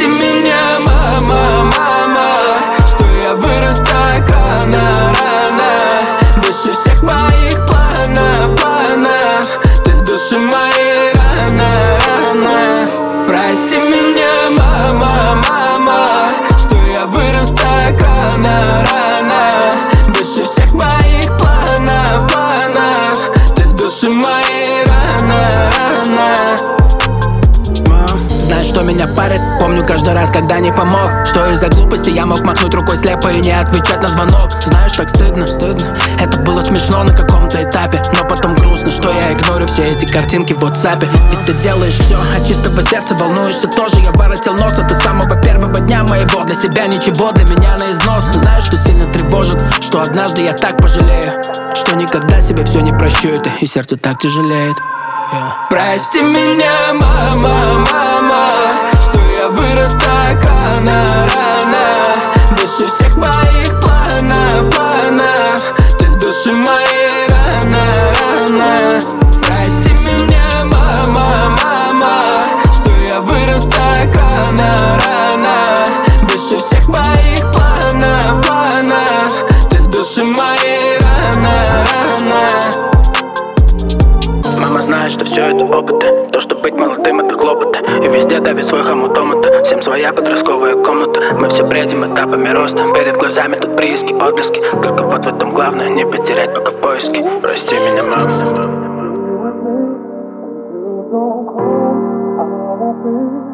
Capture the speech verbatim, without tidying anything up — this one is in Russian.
Прости меня, мама, мама, что я вырос так рано, рано. Выше всех моих планов, планов. Ты души мои рано, рано. Прости меня, мама, мама, что я вырос так рано, рано. Выше всех моих планов, планов. Ты души мои рано, рано. Знаешь, что меня парит? Помню каждый раз, когда не помог. Что из-за глупости я мог махнуть рукой слепо и не отвечать на звонок. Знаешь, так стыдно, стыдно. Это было смешно на каком-то этапе, но потом грустно, что я игнорю все эти картинки в WhatsApp. Ведь ты делаешь все от чистого сердца, волнуешься тоже. Я воротил нос от самого первого дня моего. Для себя ничего, для меня на износ. Знаешь, что сильно тревожит? Что однажды я так пожалею, что никогда себе все не прощу это, и сердце так тяжелеет. Yeah. Прости меня, мама, мама, что я вырос так рано, рано. Выше всех моих планов, планов. Ты души мои рано, рано. Прости меня, мама, мама, что я вырос так рано, рано. Выше всех моих планов, планов. Ты души мои рано, рано. Мама знает, что все это опыты. То, что быть молодым, это хлопоты. И везде давит свой хомутомата. Всем своя подростковая комната. Мы все бредим этапами роста. Перед глазами тут прииски, отблески. Только вот в этом главное, не потерять пока в поиске. Прости меня, мама.